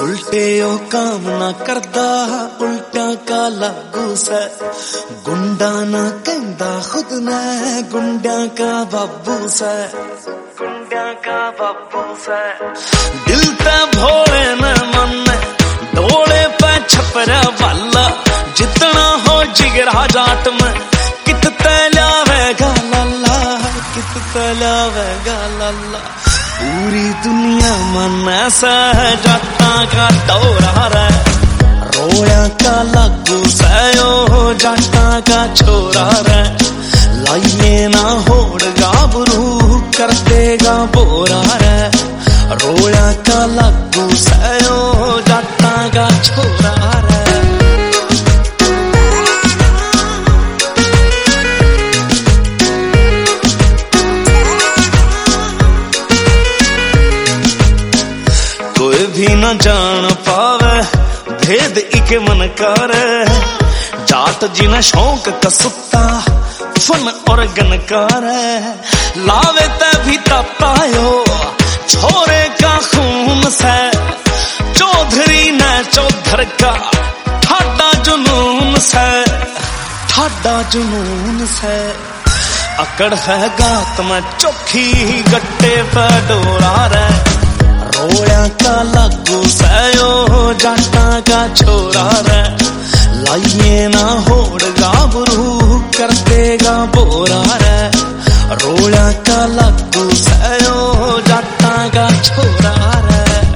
सुलटे ओ काम ना करदा उल्टा का लागू से गुंडा ना कहंदा खुद ने गुंडा का बाबू से गुंडा का बाबू से दिल ते भोले न मन डोले पे छपरा वाला जितना हो जिगरा जाट में कित तलावेगा लल्ला कित तलावेगा लल्ला पूरी दुनिया मन ऐसा है जाटा का दौरा रे रोया का लागू सयो जाटा का छोरा रे लाइए ना होड़ गाबरू कर देगा बोरा रे रोया का लागू सयो जाटा का छोरा रे कोई भी न जान पावे भेद इके मन कर जात जीना शौक का सुत्ता फन और गनकार लावे ते भी तपायो छोरे का खून से चौधरी न चौधर का ठाडा जुनून से ठाडा जुनून से अकड़ है गात में चौखी गट्टे पे डोरा रे रोया का लागू सयो जाटा का छोरा रे लाइए ना होड़ गाबरू कर देगा बोरा रे रोया का लागू सयो जाटा का छोरा रे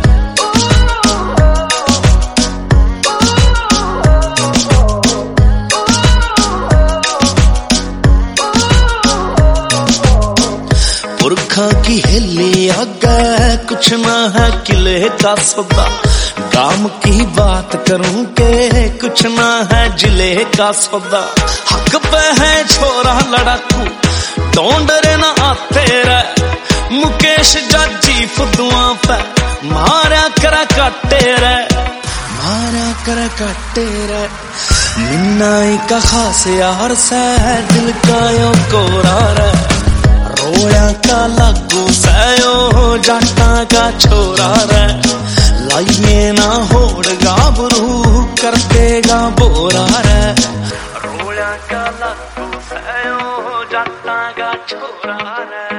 पुरखा की हिली आगे कुछ ना है किले का सौदा गाम की बात करूं के कुछ ना है जिले का सौदा हक पे है छोरा लड़ाकू डोंडरे ना आते रे मुकेश जाजी फुदुआ पे मारा करा काटे रे मारा करा काटे रे मिन्नाई का खास यार से दिल का यो कोरा रे रोया का लागू सयो जाटा का छोरा रे लाइए ना होड़ गाबरू कर देगा बोरा रे रोया का लागू सयो जाटा का छोरा रे।